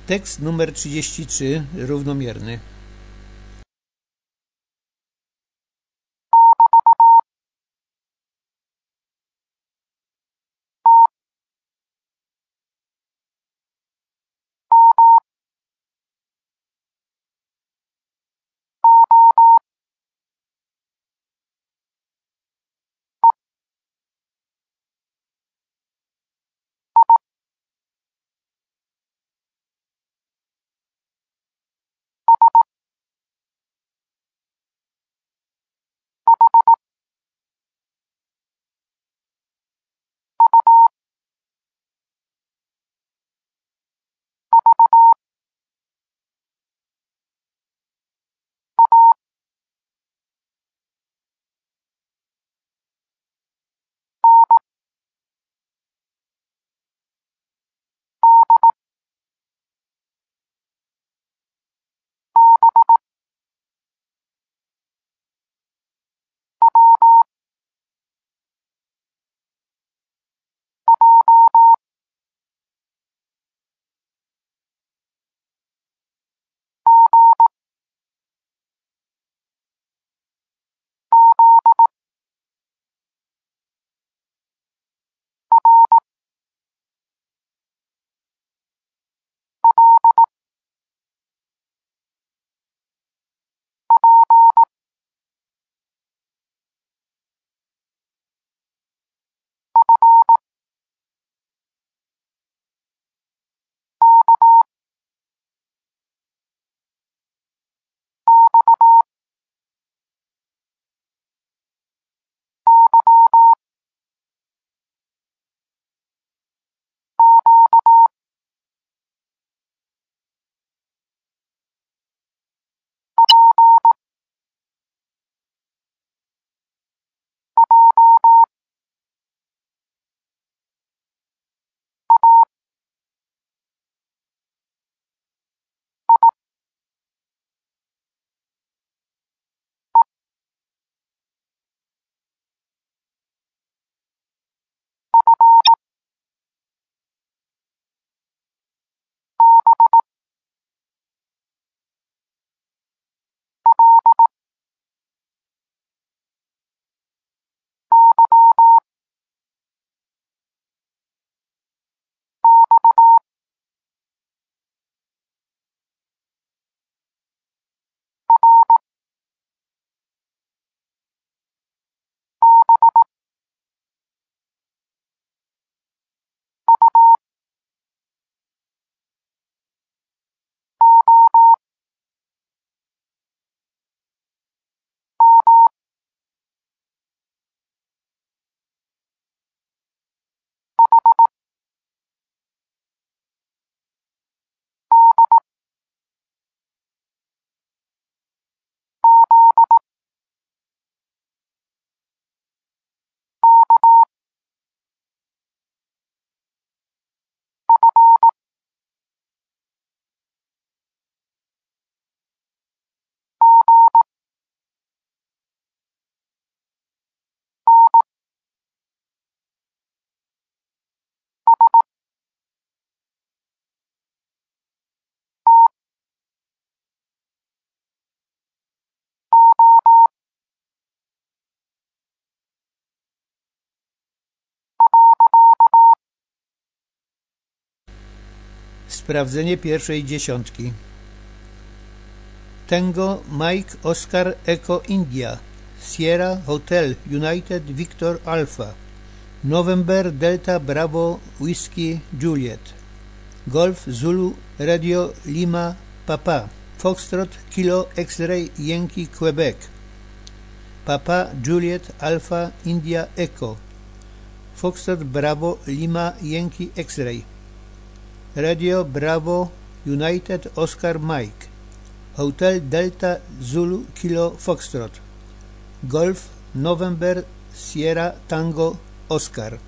Tekst numer 33, równomierny. Sprawdzenie pierwszej dziesiątki. Tango Mike Oscar Echo India Sierra Hotel United Victor Alpha November Delta Bravo Whiskey Juliet Golf Zulu Radio Lima Papa Foxtrot Kilo X-Ray Yankee Quebec Papa Juliet Alpha India Echo Foxtrot Bravo Lima Yankee X-Ray Radio Bravo United Oscar Mike Hotel Delta Zulu Kilo Foxtrot Golf November Sierra Tango Oscar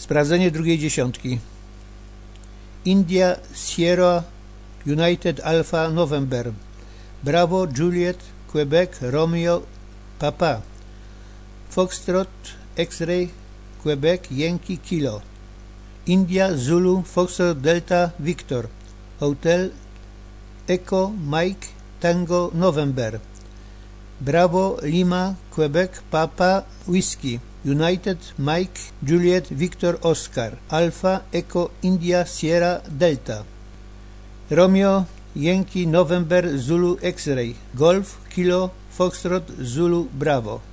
Sprawdzenie drugiej dziesiątki. India Sierra United Alpha November Bravo Juliet Quebec Romeo Papa Foxtrot X-Ray Quebec Yankee Kilo India Zulu Foxtrot Delta Victor Hotel Echo Mike Tango November Bravo Lima Quebec Papa Whiskey United Mike Juliet Victor Oscar Alpha Echo India Sierra Delta Romeo Yankee November Zulu X-Ray Golf Kilo Foxtrot Zulu Bravo.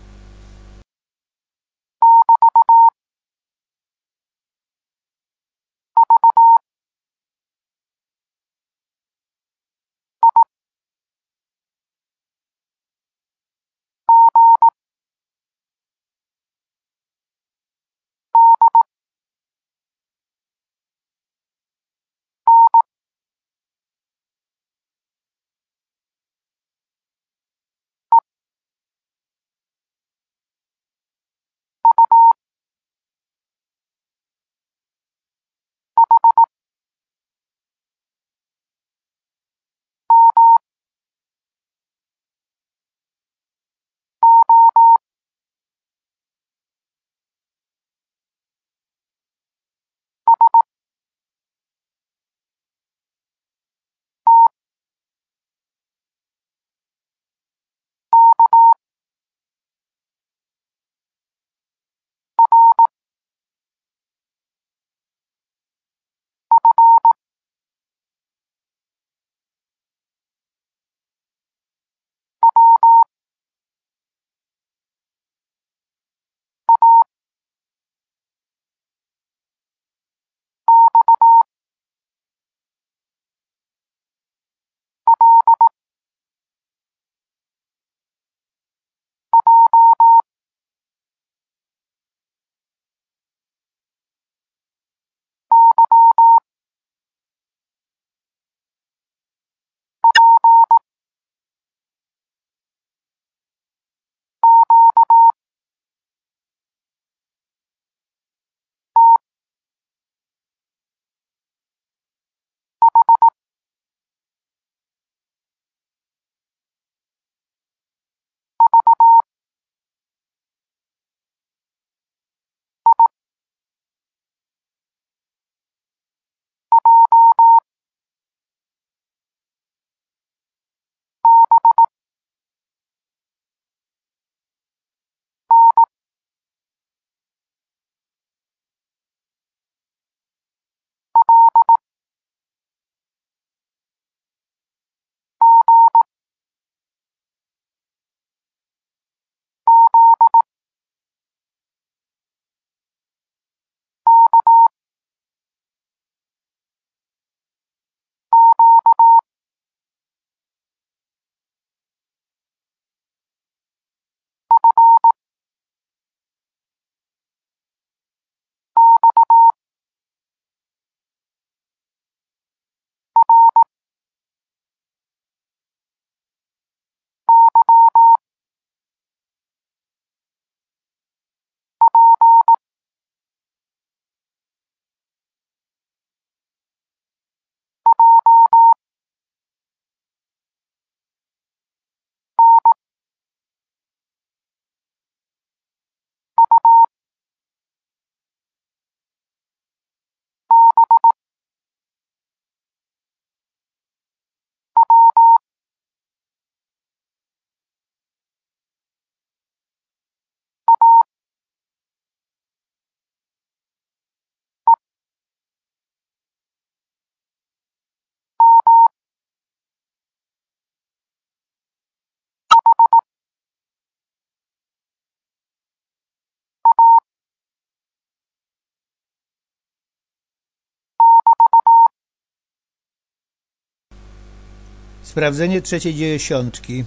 Sprawdzenie trzeciej dziesiątki.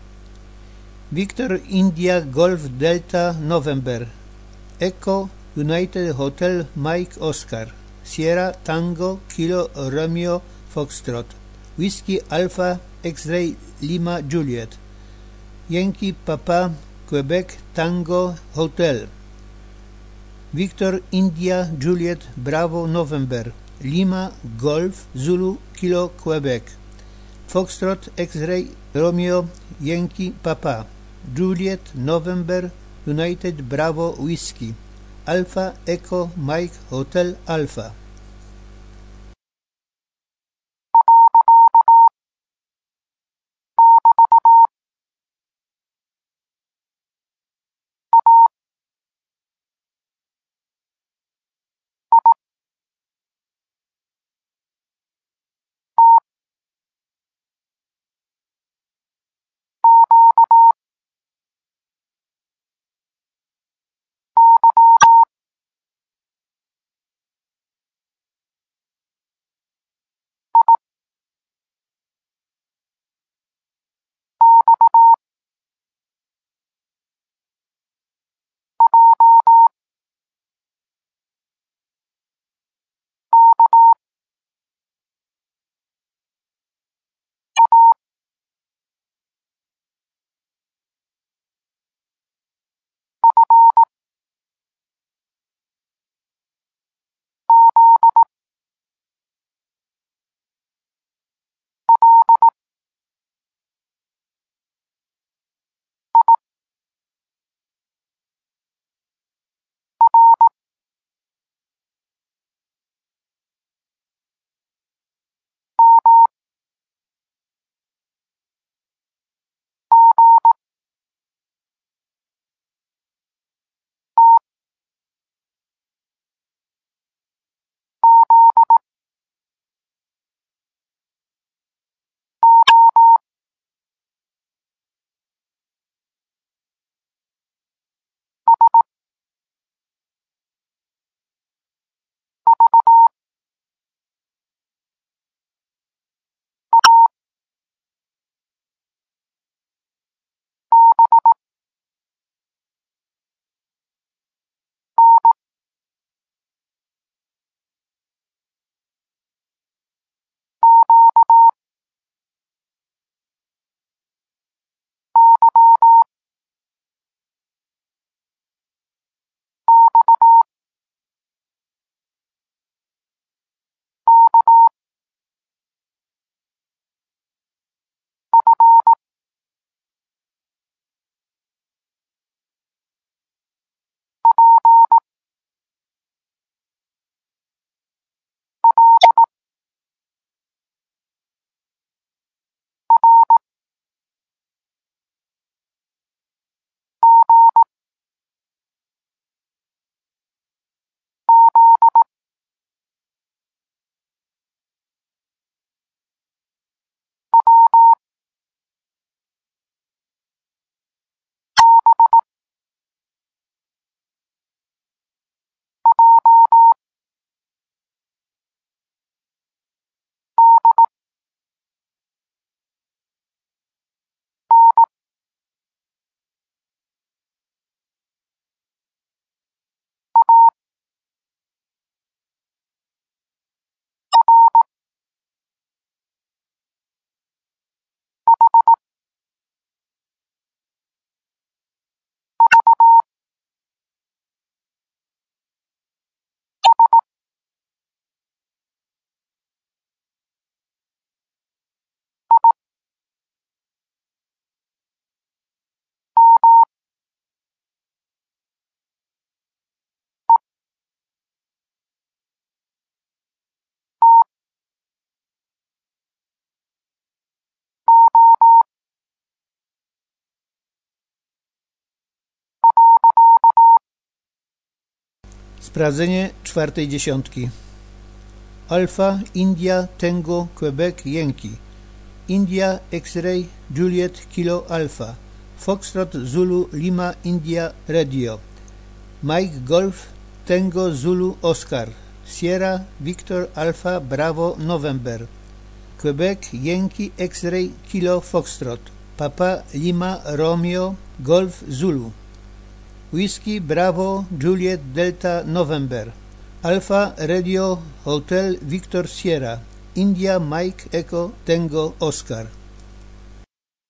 Victor India Golf Delta November Echo United Hotel Mike Oscar Sierra Tango Kilo Romeo Foxtrot Whiskey Alpha X-Ray Lima Juliet Yankee Papa Quebec Tango Hotel Victor India Juliet Bravo November Lima Golf Zulu Kilo Quebec Foxtrot X-Ray Romeo Yankee Papa Juliet November United Bravo Whiskey Alpha Echo Mike Hotel Alpha. Sprawdzenie czwartej dziesiątki. Alpha India Tango Quebec Yankee India X-Ray Juliet Kilo Alpha Foxtrot Zulu Lima India Radio Mike Golf Tango Zulu Oscar Sierra Victor Alpha Bravo November Quebec Yankee X-Ray Kilo Foxtrot Papa Lima Romeo Golf Zulu Whiskey Bravo Juliet Delta November Alpha Radio Hotel Victor Sierra India Mike Echo Tango Oscar.